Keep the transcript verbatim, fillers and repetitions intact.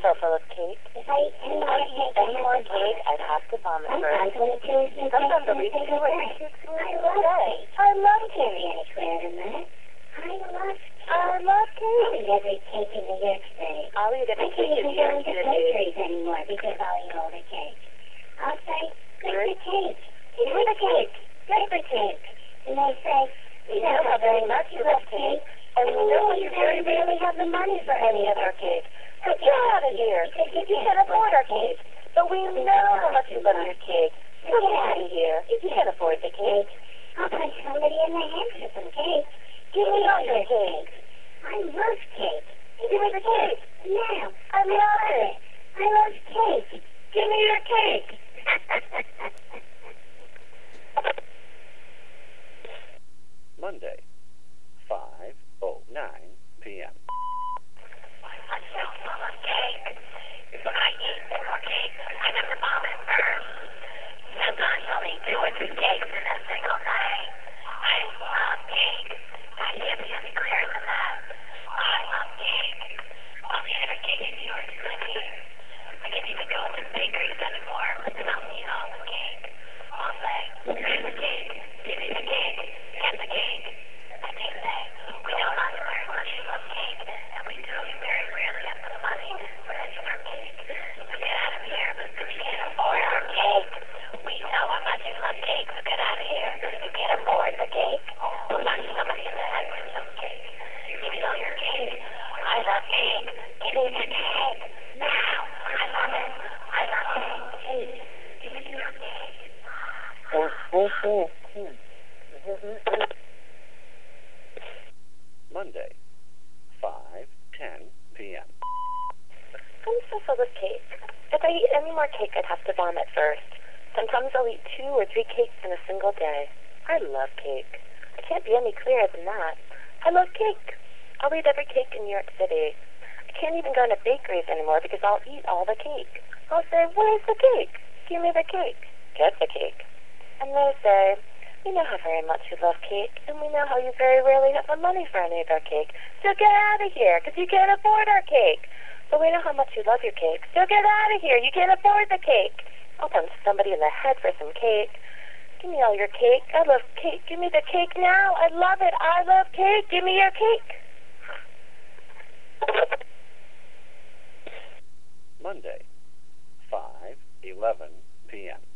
so full of cake. If I eat any more cake, Any more cake, I'd have to vomit sometimes first. when it turns into Sometimes I'll cake, eat two or three cakes in I a love day. cake. I love It can't be cake. any clearer than that. I love cake. I love I'll cake. eat every cake in New York City. I'll eat I every can't cake in even New go York into City. bakeries anymore because I'll eat all the cake. I'll say, get the cake. Give me the cake. Get the cake. And they say, we know how very much you love cake, and we know you very rarely have the money for any of our cake. So get out of here. You can't afford our cake. But we know how much you love your cake. So get out of here. You can't afford the cake. I'll punch somebody in the head for some cake. Give me all your cake. I love cake. Give me the cake. Now, I love it. I love cake. Give me your cake. Monday, five oh nine p.m. I'm so full of cake. If I eat more cake, I have to vomit first. Sometimes I'll eat two or three cakes in a single night. I love cake. I can't be any clearer than that. I love cake. I'll eat every cake in New York City. I can't even go to bakeries anymore, and I'll eat all the cake. I'll say, give me the cake. Give me the cake. Get the cake. And they say, we know not very much you love cake, and we do you very rarely have the money for any of our cake. So get out of here, because you can't afford our cake. We know how much you love cake, so get out of here. You can't afford the cake. We'll punch somebody in the head with some cake. Give me all your cake. I love cake. Give me the cake. Now. I love it. I love cake. Give me your cake. Monday, five ten p.m. I'm so full of cake. If I eat any more cake, I'd have to vomit first. Sometimes I'll eat two or three cakes in a single day. I love cake. I can't be any clearer than that. I love cake. I'll eat every cake in New York City. I can't even go into bakeries anymore because I'll eat all the cake. I'll say, where's the cake? Give me the cake. Get the cake. And they say, we know how very much you love cake, and we know how you very rarely have the money for any of our cake. So get out of here, because you can't afford our cake. But we know how much you love your cake. So get out of here. You can't afford the cake. I'll punch somebody in the head for some cake. Give me all your cake. I love cake. Give me the cake now. I love it. I love cake. Give me your cake. Monday, five eleven p.m.